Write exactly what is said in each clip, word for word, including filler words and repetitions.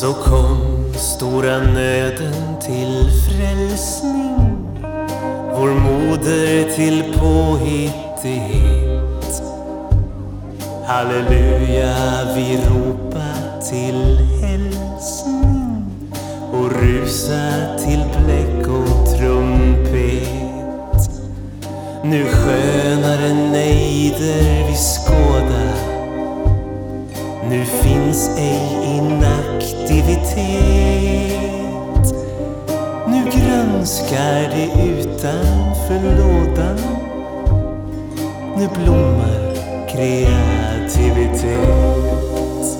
Så kom stora nöden till frälsning, vår moder till påhittighet. Halleluja, vi ropar till hälsning och rusar till bläck och trumpet. Nu skönare nejder vi skådar, nu finns ej inaktivitet. Nu grönskar det utanför lådan, nu blommar kreativitet.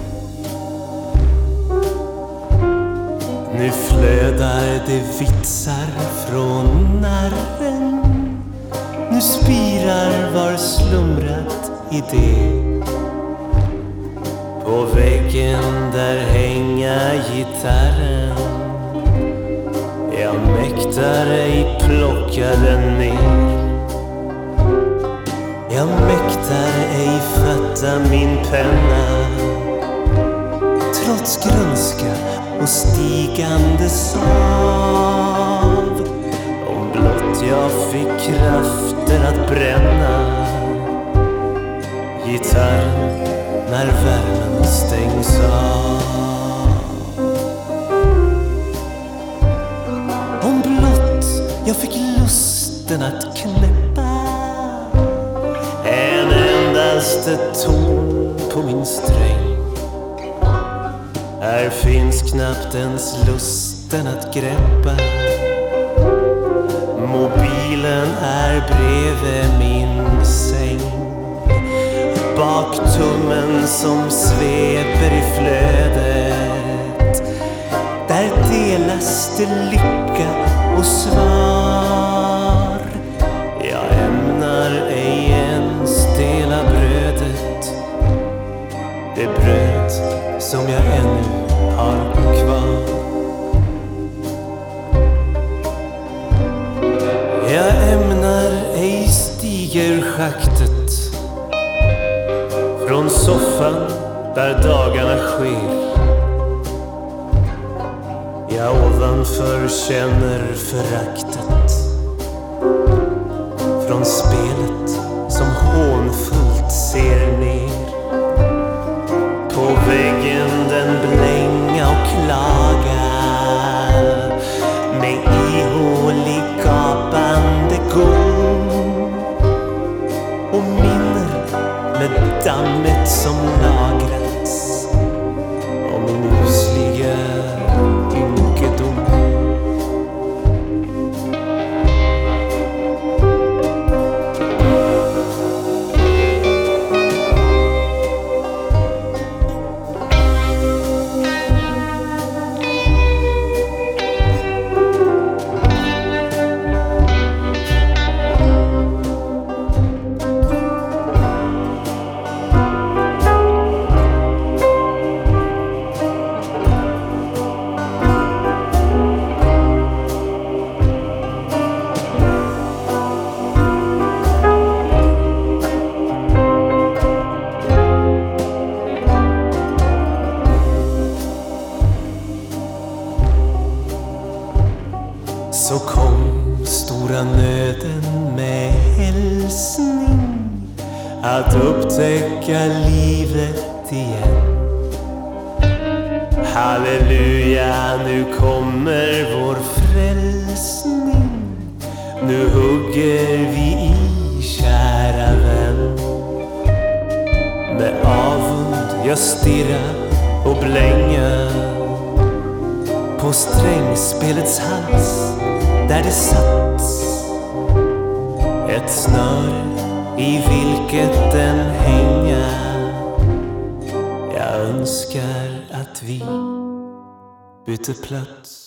Nu flödar det vitsar från narren, nu spirar var slumrat idé. På väggen där hänga gitarren, jag mäktar ej plocka den ner. Jag mäktar ej fatta min penna, trots grönska och stigande sav. Om blott jag fick kraften att bränna gitarren när värmen stängs av. Om blott jag fick lusten att knäppa en endaste ton på min sträng. Här finns knappt ens lusten att greppa, mobilen är bredvid min säng. Baktummen som sveper i flödet, där delas det lycka och svar. Jag ämnar ej ens dela brödet, det bröd som jag ännu har kvar. Jag ämnar ej stiger schaktet från soffan där dagarna sker. Jag ovanför känner föraktet från spelet som hånfullt ser ner. På väggen den blänga och klagar med ihålig gapande gång, och minner med dammet som lagrats om min usliga ynkedom. Så kom stora nöden med hälsning att upptäcka livet igen. Halleluja, nu kommer vår frälsning, nu hugger vi i, kära vän. Med avund jag stirra och blänga på strängspelets hals, där det satt ett snöre i vilket den hänga. Jag önskar att vi bytte plats.